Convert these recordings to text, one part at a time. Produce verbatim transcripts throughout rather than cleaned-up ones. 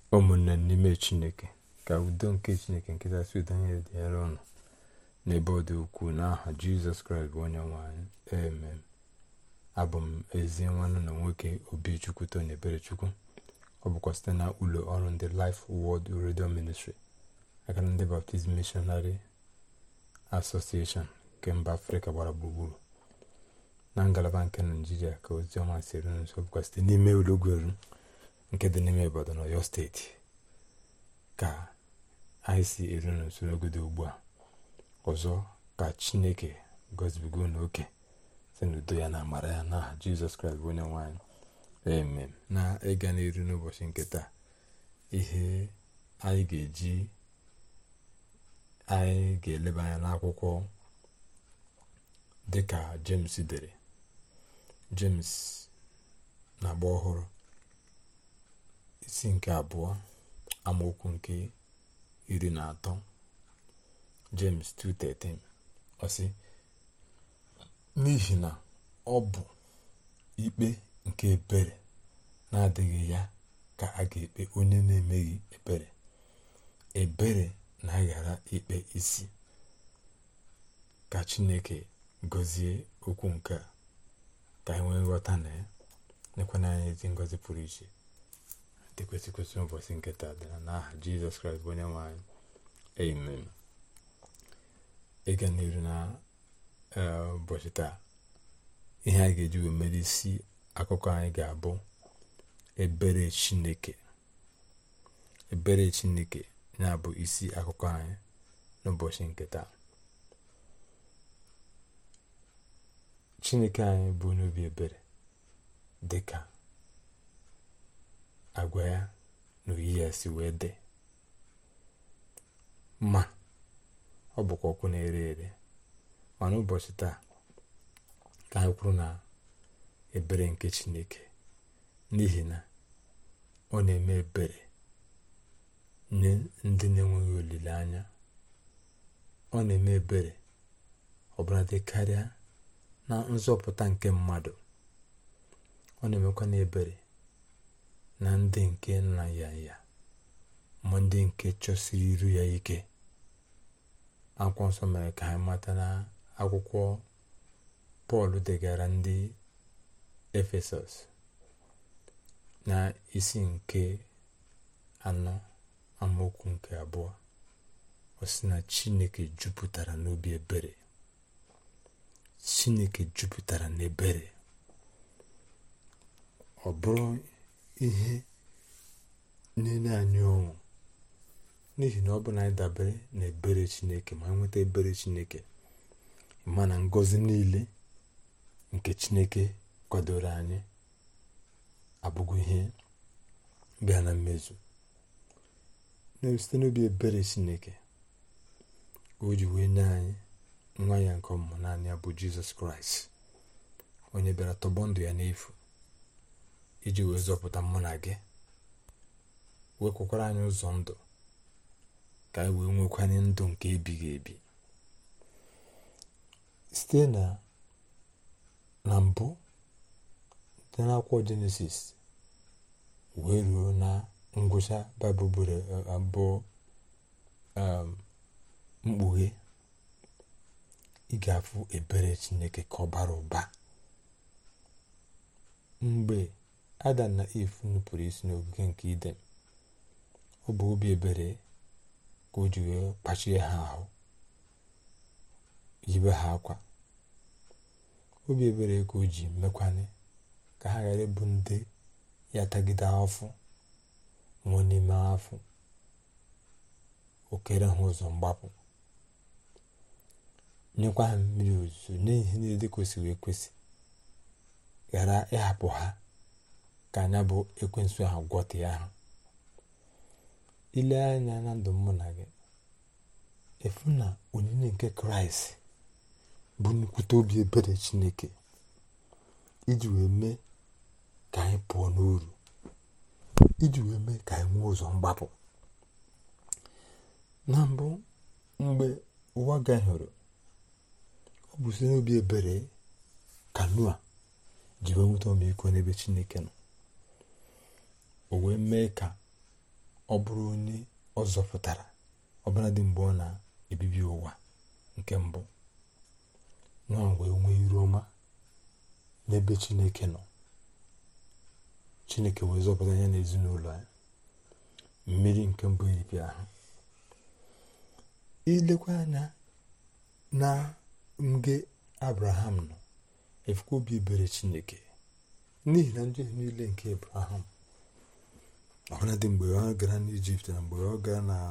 ụmụnne n'ime Chineke, ka udo nke Chineke nke kachasị udo niile dịnyere unu n'ebe ọ dị ukwuu n'aha Jizọs Kraịst bụ onye nwe anyị. Amen. Abụ m ezi nwanne na nwoke Obichukwu Tony Eberechukwu. Ọ bụkwa site na ụlọ ọrụ ndị Life Word Radio Ministry aka ndị Baptist Missionary Association nke mba Afrịka gbara gburugburu na ngalaba nke Naịjirịa ka ozi ọma si eru nso. Ọ bụkwa site n'ime ụlọgweru nke dị n'ime Ibadan n'Ọyọ steeti ka anyị si eru nso n'ogodo ugbu a. Ọzọ ka Chineke gọzibigo n'oke site n'udo ya na amara ya n'aha Jizọs Kraịst bụ onye nwe anyị. Amen. Na ịga n'iru n'ụbọchị nke taa, ihe anyị ga-eji anyị ga-eleba anya n'akwụkwọ dịka James dere. James na-agba ọhụrụ isi nke abụọ amaokwu nke iri na atọ. James two thirteen ọ sị, n'ihi na ọ bụ ikpe nke ebere na-adịghị ya ka a ga-ekpe onye na-emeghị ebere. Ebere na-aghara ikpe isi. Ka Chineke gọzie okwu nke a ka anyị nwee nghọta na ya, nekwana anyị ezi ngọzi pụrụ iche dị kwesịkwesị ụbọchị nke taa dị n'aha Jizọs Kraịst bụ onye nwe anyị. Amen. Ịga n'iru na ụbọchị taa, ihe anyị ga-eji wee mere isi akụkọ anyị ga-abụ ebere Chineke. Ebere Chineke na-abụ isi akụkọ anyị n'ụbọchị nke taa. Chineke anyị bụ n'obi ebere dịka agwa ya na oyi ya si wee dị, ma ọ bụkwa ọkụ na-ere ere. Mana ụbọchị taa ka anyị kwuru na ebere nke Chineke, n'ihi na ọ na-eme ebere nye ndị na-enweghị olileanya. Ọ na-eme ebere ọbụladị karịa na nzọpụta nke mmadụ. Ọ na-emekwa na ebere na ndị nke nna ya ya ma ndị nke chọsiri iru ya ike. Akwụkwọ nsọ mere ka anyị mata na akwụkwọ Pọl degara ndị Efesọs na isi nke anọ amaokwu nke abụọ, ọ sị na Chineke jupụtara n'obi ebere. Chineke jupụtara n'ebere. Ọ bụrụ ihe na-enye anyị ọṅụ, n'ihi na ọ bụ na anyị dabere n'ebere Chineke, ma nweta ebere Chineke, ma na ngọzi niile nke Chineke kwadoro anyị abụghị ihe bịa na mmezu. Site n'obi ebere Chineke o ji wee nye anyị nwa ya nke ọmụmụ naanị ya bụ Jizọs Kraịst, onye bịara tọgbọ ndụ ya n'efu iji wee zọpụta mụ na gị, wee kwukwara anyị ụzọ ndụ ka anyị wee nwekwanye ndụ nke ebighị ebi. Site na na mbụ site n'akwụkwọ Jenesis wee ruo na ngwụcha Baịbụl bụrụ abụọ mkpughe, ị ga-afụ ebere Chineke ka ọ bara ụba. Mgbe Adam na Eve nupụrụ isi n'ogige nke Iden, ọ bụ obi ebere ka o ji wee kpachie ha ahụ, yibe ha akwa. Obi ebere ka o ji mekwanye ka ha ghara ịbụ ndị ya tagide afọ, nwụọ n'ime afọ, o kere ha ụzọ mgbapụ, nyekwa ha mmiri ozuzo, n'ihi niile dị kwesịrị ekwesị, ghara ịhapụ ha ka anya bụ ekwensu ha gwọtịa ha. Ile anya na ndụ mụ na gị, efu na onyinye nke Kraịst bụ nnukwute obi ebere Chineke iji wee mee ka anyị pụọ n'uru, iji wee mee ka anyị nwee ụzọ mgbapụ. Na mbụ, mgbe ụwa gahụrụ, ọ bụ site n'obi ebere ka Noa ji wee nweta ọmịiko n'ebe Chineke nọ. O wee mee ka ọ bụrụ onye ọ zọpụtara, ọbụladị mgbe ọ na-ebibi ụwa nke mbụ, nwa wee nwee iru ọma n'ebe Chineke nọ. Chineke wee zọpụta ya n'ezinụlọ ya. Mmiri nke mbụ eripịa ahụ. Ilekwa anya na mgbe Abraham nọ, efukwa obi ebere Chineke n'ihi na njehie niile nke Abraham, ọbụladị mgbe ọ gara n'Ijipt na mgbe ọ gara na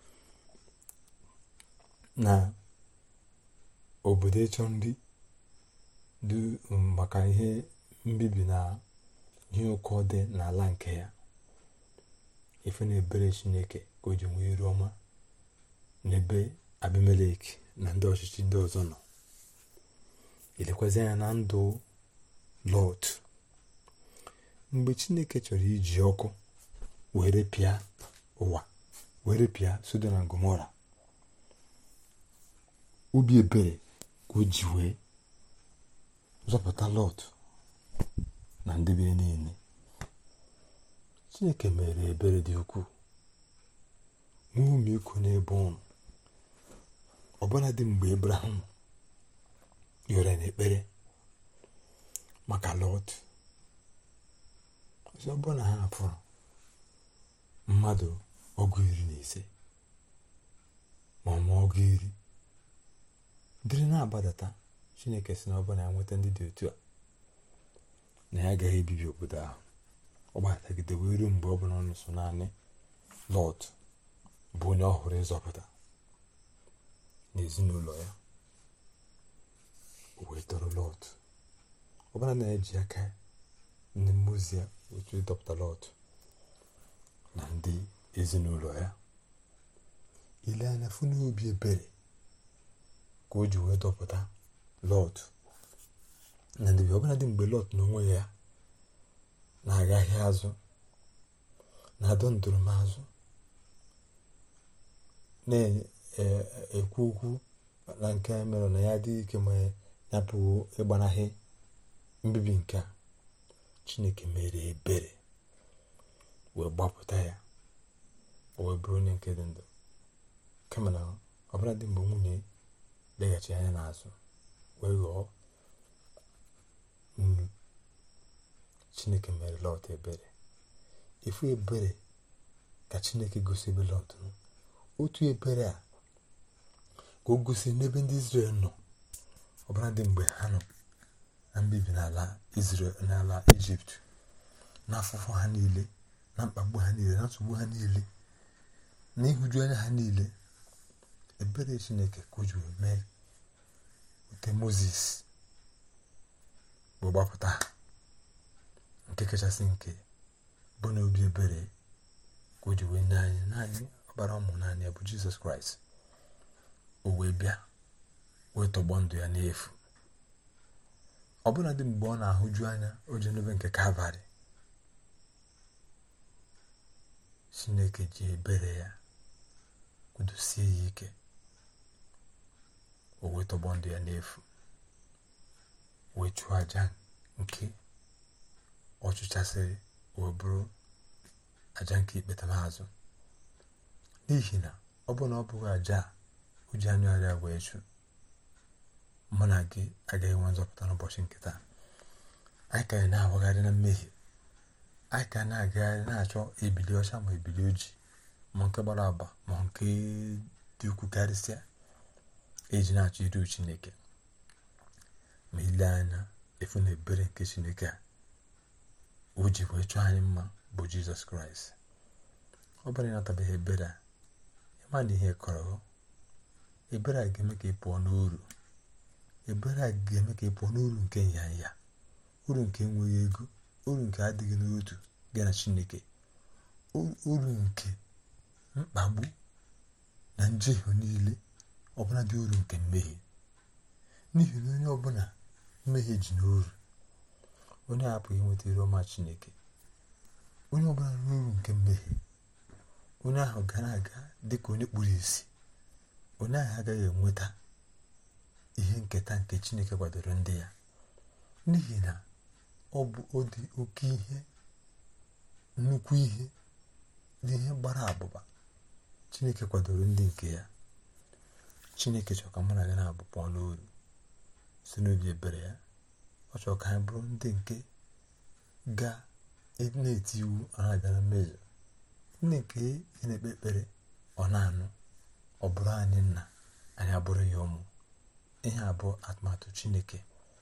na obodo ịchọ nri dị maka ihe mbibi na ihe ụkọ dị n'ala nke ya, ife na ebere Chineke ka o ji nwee iru ọma n'ebe Abimelek na ndị ọchịchị ndị ọzọ nọ. Ilekwazi anya na ndụ Lọt, mgbe Chineke chọrọ iji ọkụ were pịa ụwa, were pịa Sodom na Gomora, obi ebere ka o ji wee zọpụta Lọt na ndị be niile. Chineke mere ebere dị ukwuu, nwee ọmịiko n'ebe ụnụ, ọbụladị mgbe Abraham yọrọ n'ekpere maka Lọt. Ọzọ ọ bụrụ na ha hapụrụ mmadụ ọgụ iri na ise ma ọ ma ọgụ iri dịrị na-agbadata, Chineke sị na ọ bụrụ na ya nweta ndị dị otu a, na ya agaghị ebibi obodo ahụ. Ọ gbatagide wee ruo mgbe ọ bụla ọ nso naanị Lọt bụ onye ọ hụrụ ịzọpụta n'ezinụlọ ya. O wee tọrọ Lọt, ọ bụla na-eji aka ndị mmụọ ozi ya otu ịdọpụta Lọt na ndị ezinụlọ ya. Ile anya fụ n'obi ebere ka o ji wee dọpụta Lọt na ndị bi, ọbụladị mgbe Lọt n'onwe ya na-agaghị azụ, na-adọ ndụrụmazụ, na-ekwu okwu na nke mere na ya adịghị ike ma ya pụrụ ịgbanaghị mbibi nke a, Chineke mere ebere wee gbapụta ya, o wee bụrụ onye nke dị ndụ. Kama na ọbụladị mgbe nwunye leghachi anya n'azụ wee ghọọ nnu, Chineke mere Lọt ebere. Ifu ebere ka Chineke gosi ebe Lọt nọ. Otu ebere a ka o gosi n'ebe ndị Izrel nọ, ọbụladị mgbe ha nọ na mbibi n'ala Izrel, n'ala Ijipt, na afụfụ ha niile, na mkpagbu ha niile, na nsogbu ha niile, na ịhụju anya ha niile. Ebere Chineke ka o ji wee mee ute Mozis bụ gbapụta ha. Nke kachasị nke bụ na obi ebere ka o ji wee nye anyị naanị ọbara ụmụ naanị ya bụ Jizọs Kraịst. O wee bịa wee tọgbọ ndụ ya n'efu, ọbụladị mgbe ọ na-ahụju anya o ji n'ebe nke Kalvarị. Chineke ji ebere ya kwudosie ya ike, o wee tọgbọ ndụ ya n'efu, wee chụọ aja nke ọ chụchasịrị, wee bụrụ aja nke ikpetamazụ. N'ihi na ọ bụ na ọ bụghị aja a o ji anyụ arịa wee chụ, mụ na gị agaghị nwe nzọpụta n'ụbọchị nke taa. Anyị ka na-awagharị na mmehie, anyị ka na-agagharị na-achọ ebili ọcha ma ebili ojii, ma nke gbara agba ma nke dị ukwu karịsịa, eji na-achọ iru Chineke. Ma ile anya efu na ebere nke Chineke a o ji wee chọọ anyị mma bụ Jizọs Kraịst. Ọ bụrụ na ịnatabeghị ebere a, ịma na ihe kọrọ, ebere a ga-eme ka ị pụọ n'uru. Ebere a ga-eme ka ị pụọ n'uru nke nyanya, uru nke enweghị ego, uru nke adịghị n'otu gị na Chineke, uru nke mkpagbu na njehie niile, ọbụla dị uru nke mmehie. N'ihi na onye ọbụla mmehie ji n'uru, onye apụghị inweta iru ọma Chineke. Onye ọbụla n'uru nke mmehie, onye ahụ ga na-aga dịka onye kpuru isi. Onye ahụ agaghị enweta ihe nketa nke Chineke kwadoro ndị ya. N'ihi na ọ bụ ọ dị oke ihe, nnukwu ihe dị ihe gbara abụba. Chineke kwadoro ndị nke ya. Chineke chọrọ ka mụ na gị na-abụ pụọ n'uru si n'obi ebere ya. Ọ chọrọ ka anyị bụrụ ndị nke ga na-eti iwu ọ na-abịa na mmezu, ndị nke ị na-ekpe ekpere ọ na-anụ, ọ bụrụ anyị nna, anyị abụrụ ya ụmụ. Ihe abụọ atụmatụ Chineke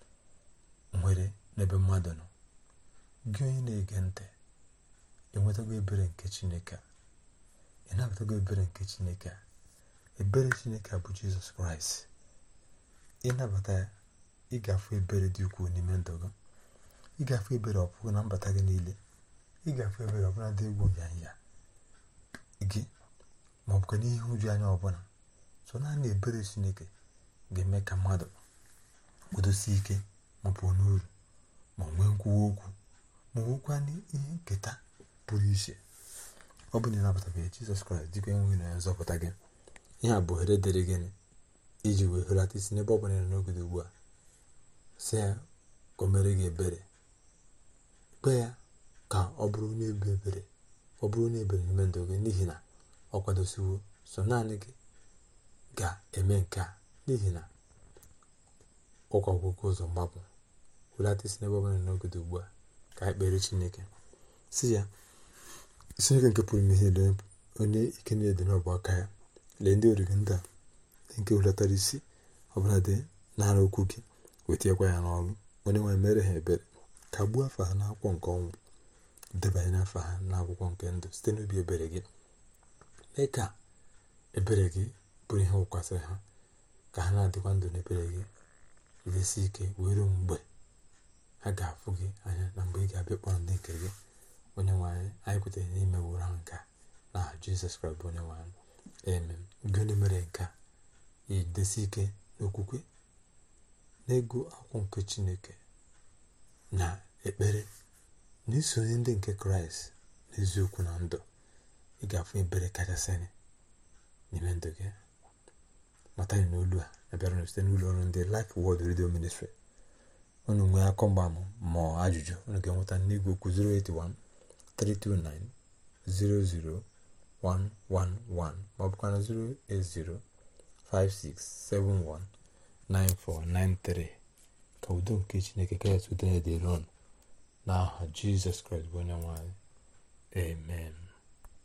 nwere n'ebe mmadụ nọ. Gị onye na-ege ntị, enwetago ebere nke Chineke a? Ị nabatago ebere nke Chineke a? Ebere Chineke bụ Jizọs Kraịst. Ịnabata ya, ị ga-afụ ebere dị ukwuu n'ime ndụ gị. Ị ga-afụ ebere ọpụpụ na mbata gị niile. Ị ga-afụ ebere ọbụla dị egwu nyanya gị, ma ọ bụkwa n'ihe ụjọ anya ọbụla. So naanị ebere Chineke ga-eme ka mmadụ kwudosie ike ma pụọ n'uru, ma nwee nkwuwa okwu, ma nwekwa ihe nketa pụrụ iche. Ọ bụ na ịnabatabeghị Jizọs Kraịst dịka enweghị na nzọpụta gị, ihe a bụ ohere dịrị gịnị iji wee hụlata isi n'ebe ọ bụla nọ n'oge ugbu a. Sị ya ka o mere gị ebere. Kpe ya ka ọ bụrụ n'ebe ebere, ọ bụrụ n'ebere n'ime ndụ gị, n'ihi na ọ kwadosiwo. So naanị gị ga-eme nke a, n'ihi na ụkwa ọgwụgwụ ụzọ mgbapụ. Hụlata isi n'ebe ọ bụla n'oge ugbu a ka anyị kpere Chineke. Si ya, Chineke nke pụrụ ime ihe niile, onye ike na-ede n'ọbụ aka ya, lee ndị oriri ndị a nke hulatara isi ọbụla dị n'ara okwu gị, wetinyekwa ya n'ọrụ. Onye nwe mere ha ebere, kagbuo afa ha n'akwụkwọ nke ọnwụ, debanye n'afa ha n'akwụkwọ nke ndụ site n'obi ebere gị. Mee ka ebere gị bụrụ ihe wụkwasịrị ha, ka ha na-adịkwa ndụ n'ebere gị, jidesi ike wee ruo mgbe ha ga-afụ gị anya, na mgbe ị ga-abịa kpọrọ ndị nke gị. Onye nwe anyị, anyị kwetere n'ime wụrụ ahụ nke a na Jizọs Kraịst bụ onye nwe anyị. Amen. Gị onye mere nke a, ijidesi ike n'okwukwe, n'ego akwụkwọ nke Chineke, na ekpere, na isonye ndị nke Kraịst n'eziokwu na ndụ, ị ga-afụ ebere kachasị n'ime ndụ gị. Matani n'olu a na-abịara site n'ụlọ ọrụ ndị Life Word Radio Ministry. Unu nwee akọ mgbaama ma ajụjụ, unu ga-enweta n'igwe okwu zero eight one three two nine zero zero one one one ma ọ bụkwa na zero eight zero five six seven one nine four nine three. Ka udo nke Chineke kachasị udo na-edere ọnụ n'aha Jizọs Kraịst bụ onye nwe anyị. Amen.